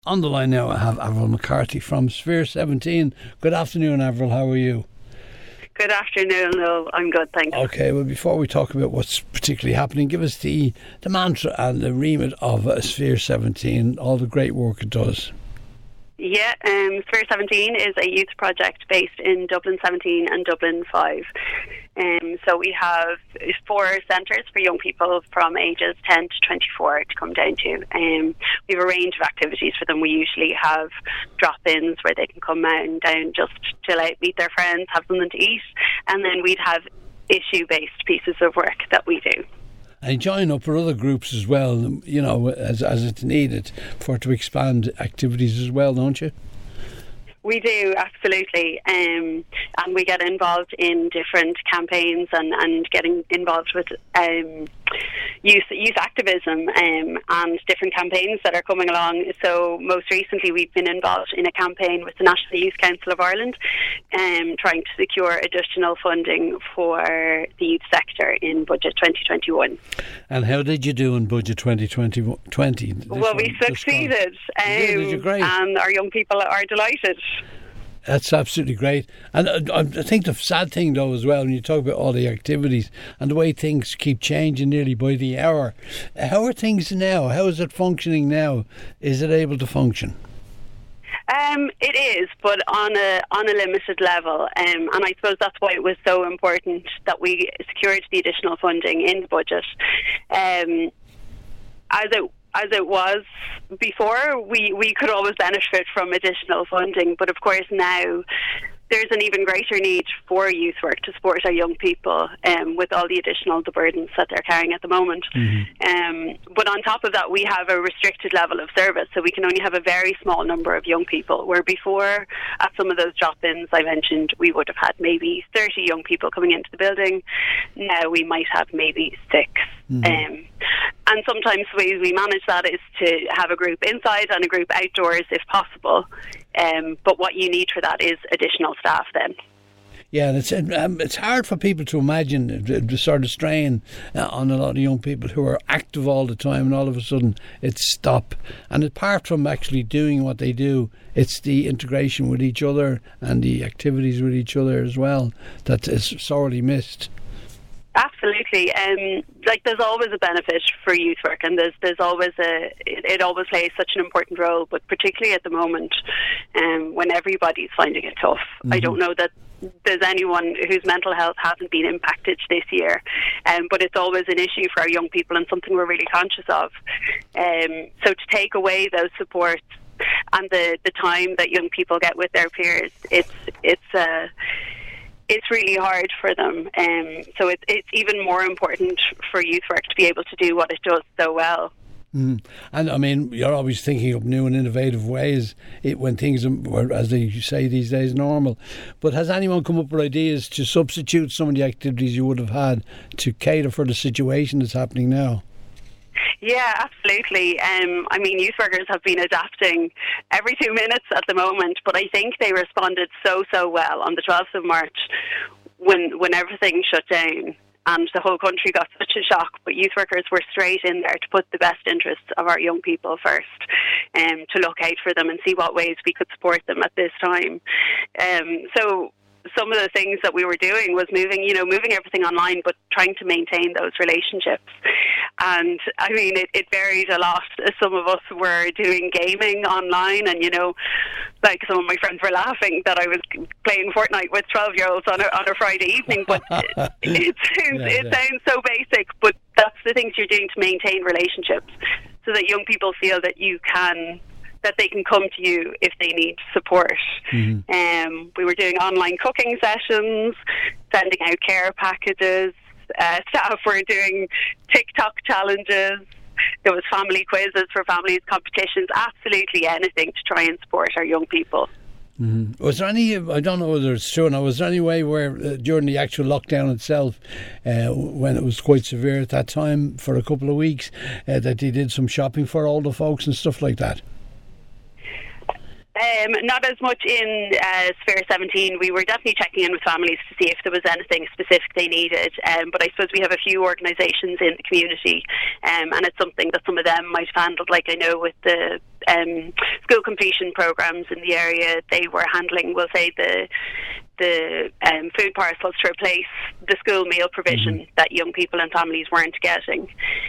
On the line now, I have Avril McCarthy from Sphere 17. Good afternoon, Avril. How are you? Good afternoon, Noel. I'm good, thanks. Okay, well, before we talk about what's particularly happening, give us the mantra and the remit of Sphere 17, all the great work it does. Yeah, Sphere 17 is a youth project based in Dublin 17 and Dublin 5. So we have 4 centres for young people from ages 10 to 24 to come down to. We have a range of activities for them. We usually have drop-ins where they can come down, just chill out, meet their friends, have something to eat, and then we'd have issue-based pieces of work that we do. And join up with other groups as well, you know, as it's needed to expand activities as well, don't you? We do, absolutely. And we get involved in different campaigns and getting involved with youth activism and different campaigns that are coming along. So most recently we've been involved in a campaign with the National Youth Council of Ireland trying to secure additional funding for the youth sector in Budget 2021. And how did you do in Budget 2020? Well, we succeeded. Great. And our young people are delighted. That's absolutely great. And I think the sad thing, though, as well, when you talk about all the activities and the way things keep changing nearly by the hour, how are things now? How is it functioning now? Is it able to function? It is, but on a limited level, and I suppose that's why it was so important that we secured the additional funding in the budget. As it was before, we could always benefit from additional funding, but of course now there's an even greater need for youth work to support our young people with all the burdens that they're carrying at the moment. Mm-hmm. But on top of that, we have a restricted level of service, so we can only have a very small number of young people, where before, at some of those drop-ins I mentioned, we would have had maybe 30 young people coming into the building. Now we might have maybe 6. Mm-hmm. And sometimes the way we manage that is to have a group inside and a group outdoors if possible. But what you need for that is additional staff then. Yeah, and it's hard for people to imagine the sort of strain on a lot of young people who are active all the time, and all of a sudden it's stop. And apart from actually doing what they do, it's the integration with each other and the activities with each other as well that is sorely missed. Absolutely. There's always a benefit for youth work, and there's always it always plays such an important role, but particularly at the moment when everybody's finding it tough. Mm-hmm. I don't know that there's anyone whose mental health hasn't been impacted this year, but it's always an issue for our young people and something we're really conscious of. So to take away those supports and the time that young people get with their peers, it's really hard for them. So it's even more important for youth work to be able to do what it does so well. Mm. And I mean, you're always thinking of new and innovative ways when things are, as they say these days, normal. But has anyone come up with ideas to substitute some of the activities you would have had to cater for the situation that's happening now? Yeah, absolutely. Youth workers have been adapting every 2 minutes at the moment, but I think they responded so well on the 12th of March when everything shut down and the whole country got such a shock. But youth workers were straight in there to put the best interests of our young people first, to look out for them and see what ways we could support them at this time. So some of the things that we were doing was moving everything online, but trying to maintain those relationships. And I mean, it varied a lot. Some of us were doing gaming online, and like some of my friends were laughing that I was playing Fortnite with 12-year-olds on a Friday evening. But it sounds so basic, but that's the things you're doing to maintain relationships, so that young people feel that that they can come to you if they need support. Mm-hmm. We were doing online cooking sessions, sending out care packages. Staff were doing TikTok challenges. There was family quizzes for families, competitions, absolutely anything to try and support our young people. Mm-hmm. Was there any, I don't know whether it's true now, was there any way where during the actual lockdown itself, when it was quite severe at that time for a couple of weeks, that they did some shopping for older folks and stuff like that? Not as much in Sphere 17. We were definitely checking in with families to see if there was anything specific they needed. But I suppose we have a few organisations in the community, and it's something that some of them might have handled. Like I know with the school completion programmes in the area, they were handling, we'll say, the food parcels to replace the school meal provision that young people and families weren't getting.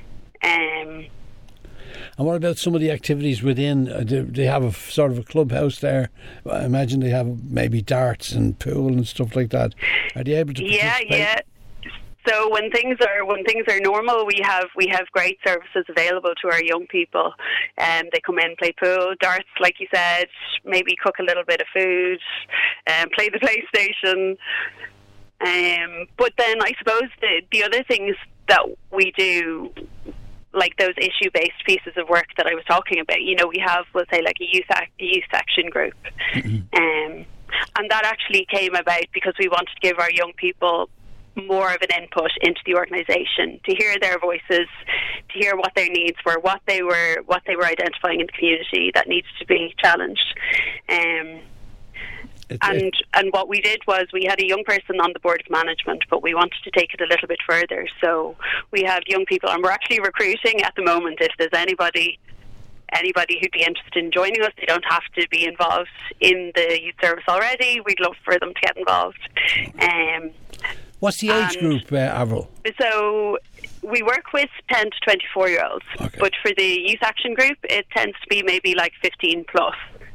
And what about some of the activities within? Do they have a sort of a clubhouse there? I imagine they have maybe darts and pool and stuff like that. Are they able to participate? Yeah. So when things are normal, we have great services available to our young people. They come in, play pool, darts, like you said, maybe cook a little bit of food, play the PlayStation. But then I suppose the other things that we do, like those issue-based pieces of work that I was talking about, we have, we'll say, like a youth action group. And that actually came about because we wanted to give our young people more of an input into the organisation, to hear their voices, to hear what their needs were, what they were identifying in the community that needs to be challenged. And what we did was we had a young person on the board of management, but we wanted to take it a little bit further. So we have young people, and we're actually recruiting at the moment. If there's anybody who'd be interested in joining us, they don't have to be involved in the youth service already. We'd love for them to get involved. What's the age group, Avril? So we work with 10 to 24-year-olds, but for the youth action group, it tends to be maybe like 15 plus.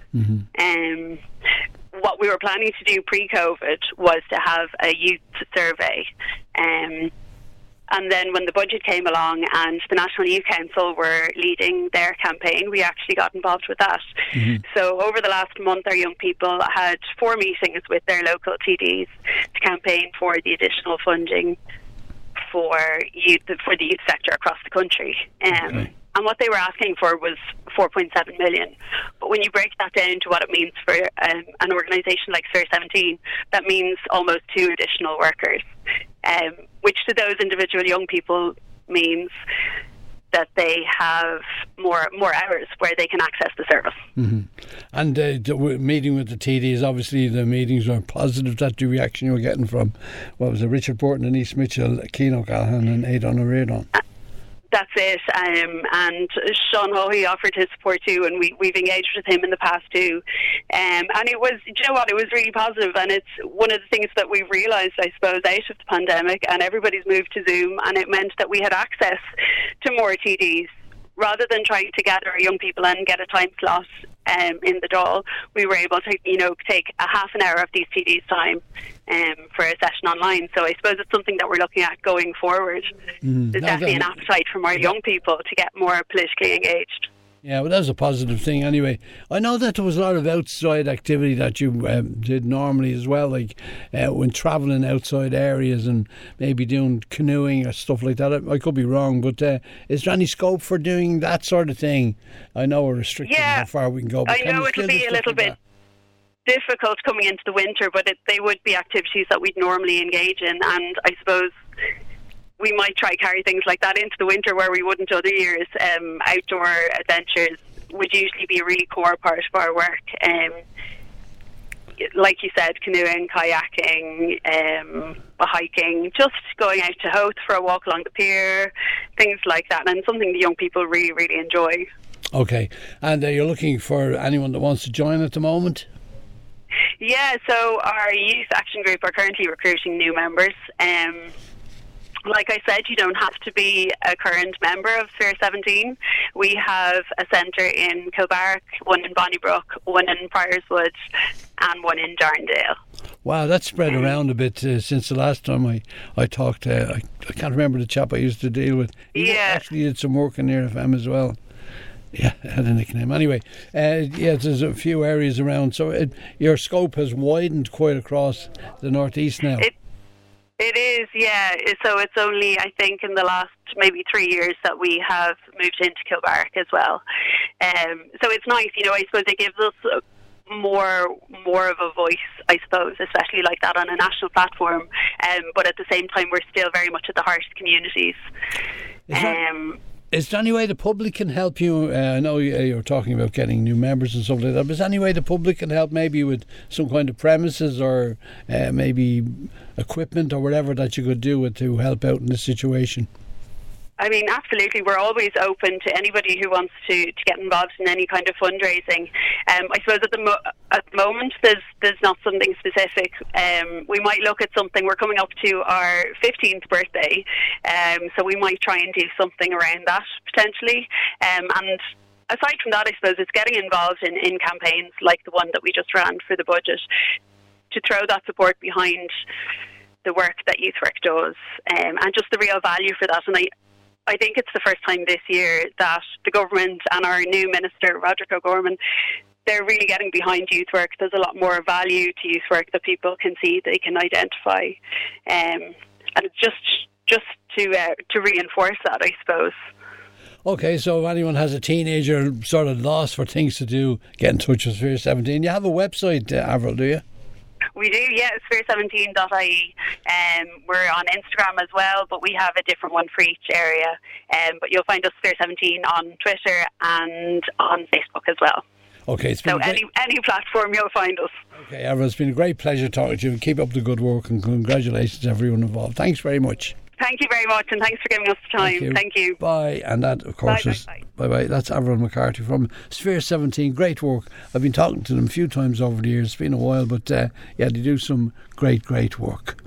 What we were planning to do pre-COVID was to have a youth survey. And then when the budget came along and the National Youth Council were leading their campaign, we actually got involved with that. So over the last month, our young people had 4 meetings with their local TDs to campaign for the additional funding for the youth sector across the country. And what they were asking for was 4.7 million. But when you break that down to what it means for an organisation like Sphere 17, that means almost 2 additional workers, which to those individual young people means that they have more hours where they can access the service. And meeting with the TDs, obviously the meetings were positive. That the reaction you were getting from, what was it, Richard Borton, Denise Mitchell, Cian O'Callaghan and Aidan O'Riordan? That's it. And Sean Hoey offered his support too, and we've engaged with him in the past too. And it was, you know what, it was really positive, and it's one of the things that we've realised, I suppose, out of the pandemic, and everybody's moved to Zoom, and it meant that we had access to more TDs. Rather than trying to gather our young people and get a time slot in the Dáil, we were able to, take a half an hour of these TDs' time for a session online. So I suppose it's something that we're looking at going forward. There's definitely an appetite from our young people to get more politically engaged. Yeah, well, that's a positive thing anyway. I know that there was a lot of outside activity that you did normally as well, like when travelling outside areas and maybe doing canoeing or stuff like that. I could be wrong, but is there any scope for doing that sort of thing? I know we're restricted how far we can go. But I know it'll be a little bit difficult coming into the winter, but they would be activities that we'd normally engage in, and I suppose we might try carry things like that into the winter where we wouldn't other years. Outdoor adventures would usually be a really core part of our work. Like you said, canoeing, kayaking, hiking, just going out to Howth for a walk along the pier, things like that, and something the young people really, really enjoy. Okay, and you're looking for anyone that wants to join at the moment? Yeah, so our youth action group are currently recruiting new members. Like I said, you don't have to be a current member of Sphere 17. We have a centre in Kilbarrack, one in Bonnybrook, one in Priorswood, and one in Darndale. Wow, that's spread around a bit since the last time I talked. I can't remember the chap I used to deal with. He actually did some work in Near FM as well. Yeah, I had a nickname. Anyway, there's a few areas around. So your scope has widened quite across the northeast now. It is, yeah. So it's only, I think, in the last maybe 3 years that we have moved into Kilbarrack as well. So it's nice, I suppose it gives us more of a voice, I suppose, especially like that on a national platform. But at the same time, we're still very much at the heart of communities. Is there any way the public can help you? I know you're talking about getting new members and stuff like that, but is there any way the public can help, maybe with some kind of premises or maybe equipment or whatever that you could do with to help out in this situation? I mean, absolutely. We're always open to anybody who wants to get involved in any kind of fundraising. I suppose at the moment, there's not something specific. We might look at something. We're coming up to our 15th birthday, so we might try and do something around that potentially. And aside from that, I suppose it's getting involved in campaigns like the one that we just ran for the budget, to throw that support behind the work that YouthWork does, and just the real value for that. And I think it's the first time this year that the government and our new minister, Roderick O'Gorman, they're really getting behind youth work. There's a lot more value to youth work that people can see, they can identify. And it's just to reinforce that, I suppose. Okay, so if anyone has a teenager sort of lost for things to do, get in touch with Sphere 17. You have a website, Avril, do you? We do, yeah, sphere17.ie. We're on Instagram as well, but we have a different one for each area. But you'll find us Sphere 17 on Twitter and on Facebook as well. Okay, it's been any platform you'll find us. Okay, Avril, it's been a great pleasure talking to you. Keep up the good work and congratulations to everyone involved. Thanks very much. Thank you very much, and thanks for giving us the time. Thank you. Bye. And that, of course, is bye. That's Avril McCarthy from Sphere 17. Great work. I've been talking to them a few times over the years. It's been a while, but yeah, they do some great work.